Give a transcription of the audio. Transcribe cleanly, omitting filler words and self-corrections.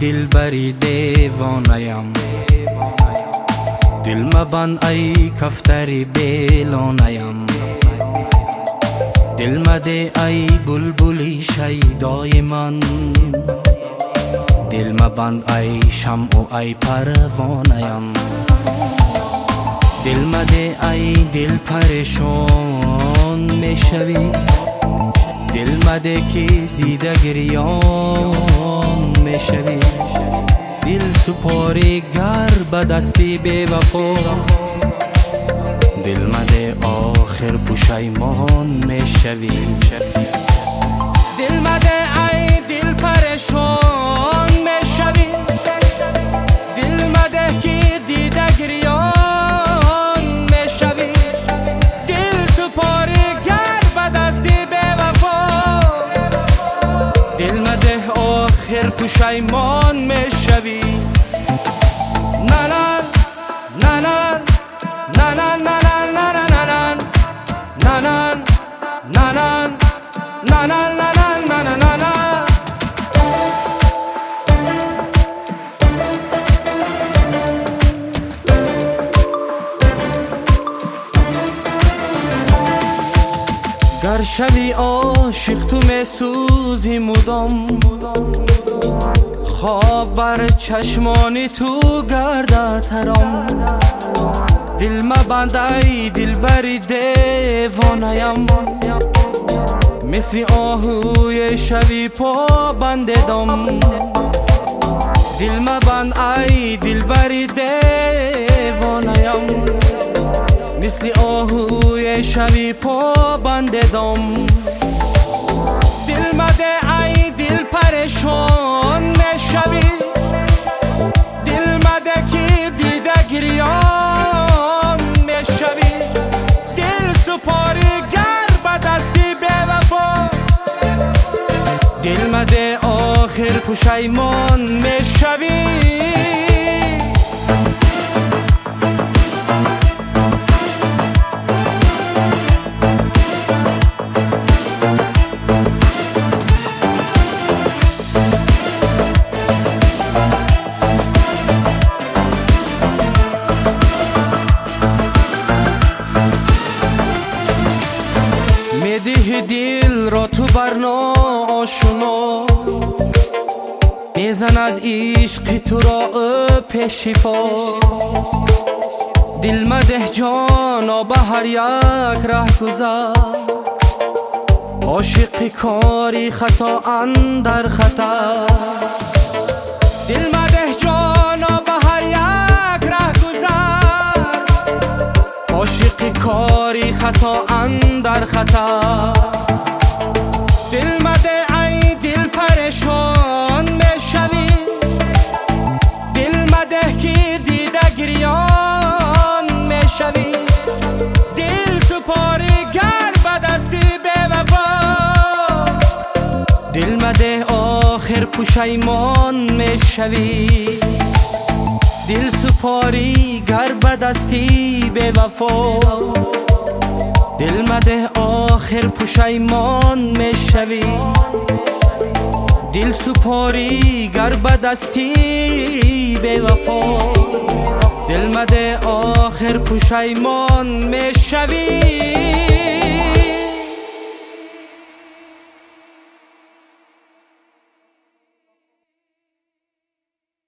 دلبری دیوانه‌ام، دل مبند ای کفتری بیلانه‌ام، دل مده ای بلبلی شیدای من، دل مبند ای شمع و ای پروانه‌ام، دل مده ای دل پریشان میشوی، دل مده که دیده گریان میشوی، دل سپاری گر به دستی بی وفا، دل مده آخر پشیمان میشوی، دل مده ای دل پریشان میشوی، دل مده که دیده گریان میشوی، دل سپاری گر به دستی بی وفا، دل مده آخر پشیمان میشوی. نه نه نه نه نه نه نه نه نه نه نه نه. گر شوی عاشق تو میسوزی مدام، خواب بر چشمانی تو گردد حرام، دل مبند ای دلبری دیوانه‌ام، مثل آهوی شوی پا بند دم، دل مبند ای دلبری دیوانه‌ام، مثل آهوی شوی پا بند دم، دل مده ای دل پریشان میشوی، دل مده که دیده گریان میشوی، دل سپاری گر به دستی بی وفا، دل مده آخر پشیمان میشوی. میده دل را تو برنا آشنا، میزند عشق تو را پیش پا، دل مده جانا به هر یک ره گذر، عاشق کاری خطا اندر خطر، دل مده جانا به هر یک ره گذر، عاشق کاری خطا اندر خطر، دل مده ای دل پریشان میشوی، دل مده که دیده گریان میشوی، دل سپاری گر به دستی بی وفا، دل مده آخر پشیمان میشوی، دل سپاری گر به دستی بی وفا، دل مده آخر پشیمان میشوی، دل سپاری گر به دستی بی وفا، دل مده آخر پشیمان میشوی.